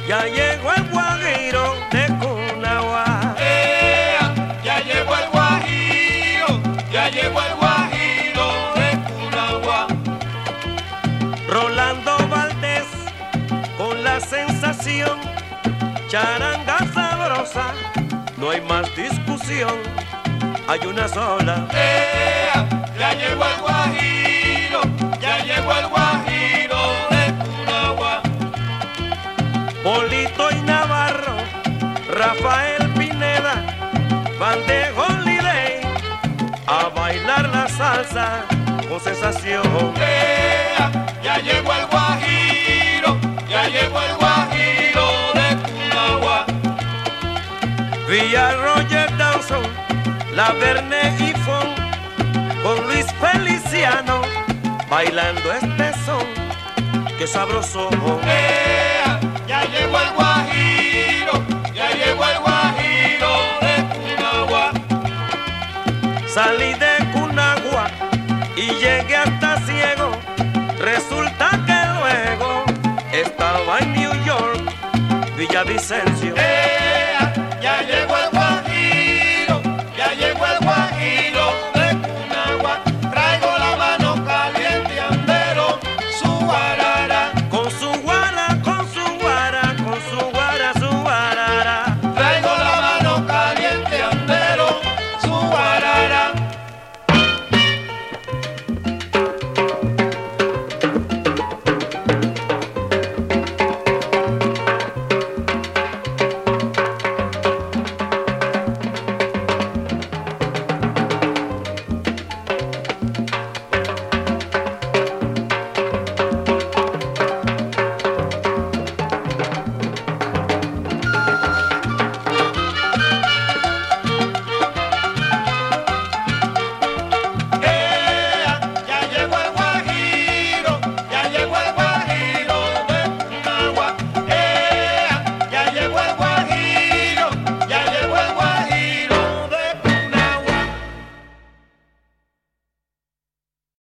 Ya llegó el guajiro de Cunagua. Ya llegó el guajiro, ya llegó el guajiro de Cunagua. Rolando Valdés con la sensación, charanga sabrosa, no hay más discusión, hay una sola. Ya llegó el guajiro, ya llegó el guajiro de Cunagua. Polito y Navarro, Rafael Pineda, van de holiday a bailar la salsa con sensación. Ya llegó el guajiro, ya llegó el guajiro de Cunagua. Villa Roger Dawson, La Verne y Fon, con Luis Feliciano, bailando este son, que sabroso. Ya llegó el guajiro, ya llegó el guajiro de Cunagua. Salí de Cunagua y llegué hasta Ciego, resulta que luego estaba en New York, Villavicencio.